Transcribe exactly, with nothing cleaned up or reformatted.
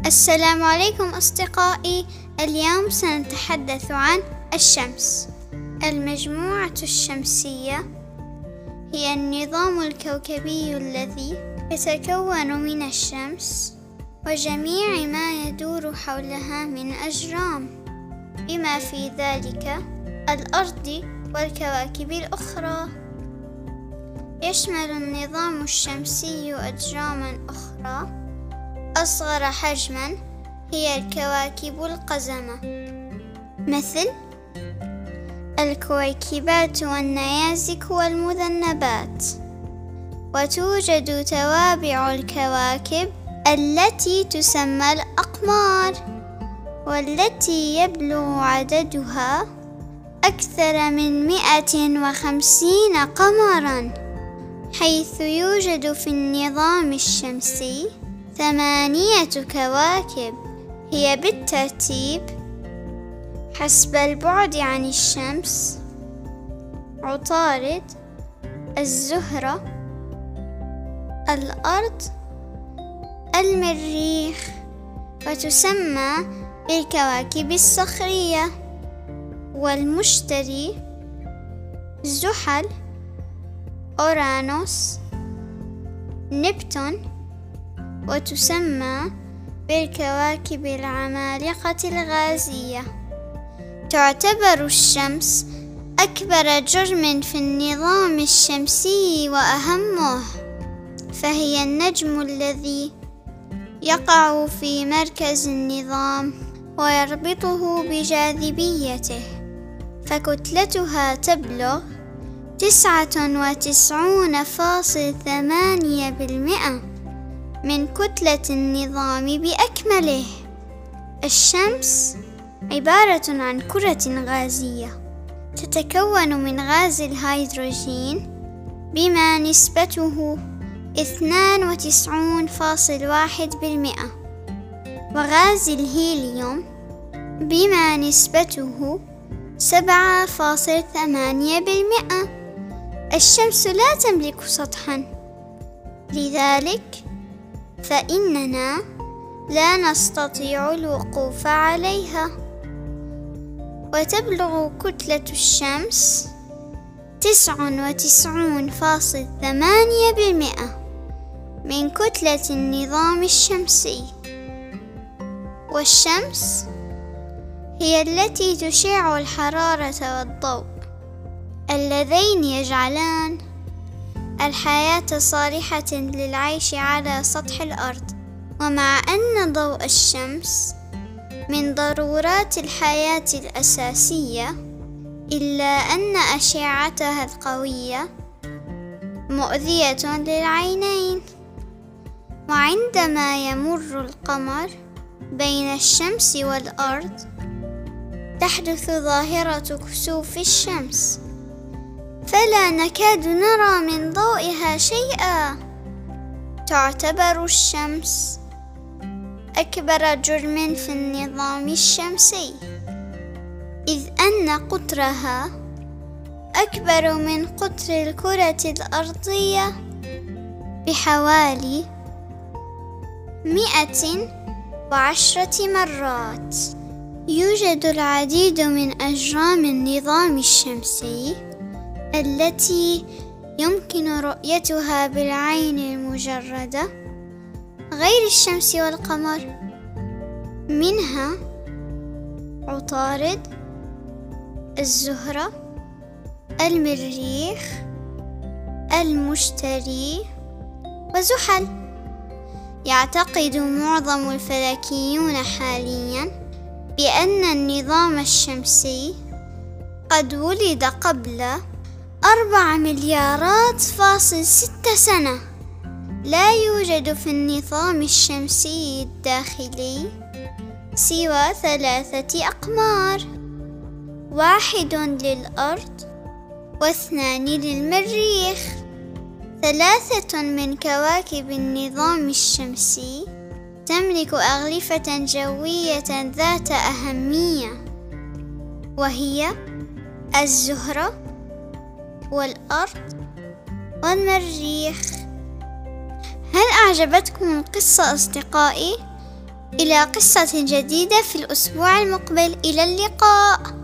السلام عليكم أصدقائي. اليوم سنتحدث عن الشمس. المجموعة الشمسية هي النظام الكوكبي الذي يتكون من الشمس وجميع ما يدور حولها من أجرام، بما في ذلك الأرض والكواكب الأخرى. يشمل النظام الشمسي أجراما أخرى أصغر حجما هي الكواكب القزمة، مثل الكويكبات والنيازك والمذنبات. وتوجد توابع الكواكب التي تسمى الأقمار، والتي يبلغ عددها أكثر من مئة وخمسين قمرا، حيث يوجد في النظام الشمسي ثمانية كواكب هي بالترتيب حسب البعد عن الشمس: عطارد، الزهرة، الأرض، المريخ، وتسمى بالكواكب الصخرية، والمشتري، زحل، أورانوس، نبتون، وتسمى بالكواكب العمالقة الغازية. تعتبر الشمس أكبر جرم في النظام الشمسي وأهمه، فهي النجم الذي يقع في مركز النظام ويربطه بجاذبيته، فكتلتها تبلغ تسعة وتسعون فاصلة ثمانية بالمئة من كتلة النظام بأكمله. الشمس عبارة عن كرة غازية تتكون من غاز الهيدروجين بما نسبته اثنان وتسعون فاصلة واحد بالمئة، وغاز الهيليوم بما نسبته سبعة فاصلة ثمانية بالمئة. الشمس لا تملك سطحا، لذلك فإننا لا نستطيع الوقوف عليها. وتبلغ كتلة الشمس تسعة وتسعين فاصلة ثمانية بالمئة من كتلة النظام الشمسي. والشمس هي التي تشع الحرارة والضوء اللذين يجعلان الحياة صالحة للعيش على سطح الأرض. ومع أن ضوء الشمس من ضرورات الحياة الأساسية، إلا أن أشعتها القوية مؤذية للعينين. وعندما يمر القمر بين الشمس والأرض تحدث ظاهرة كسوف الشمس، فلا نكاد نرى من ضوئها شيئا. تعتبر الشمس أكبر جرم في النظام الشمسي، إذ أن قطرها أكبر من قطر الكرة الأرضية بحوالي مئة وعشرة مرات. يوجد العديد من أجرام النظام الشمسي التي يمكن رؤيتها بالعين المجردة غير الشمس والقمر، منها عطارد، الزهرة، المريخ، المشتري، وزحل. يعتقد معظم الفلكيون حاليا بأن النظام الشمسي قد ولد قبل أربع مليارات فاصل ستة سنة. لا يوجد في النظام الشمسي الداخلي سوى ثلاثة أقمار: واحد للأرض، واثنان للمريخ. ثلاثة من كواكب النظام الشمسي تملك أغلفة جوية ذات أهمية، وهي الزهرة والأرض والمريخ. هل أعجبتكم القصة أصدقائي؟ إلى قصة جديدة في الأسبوع المقبل. إلى اللقاء.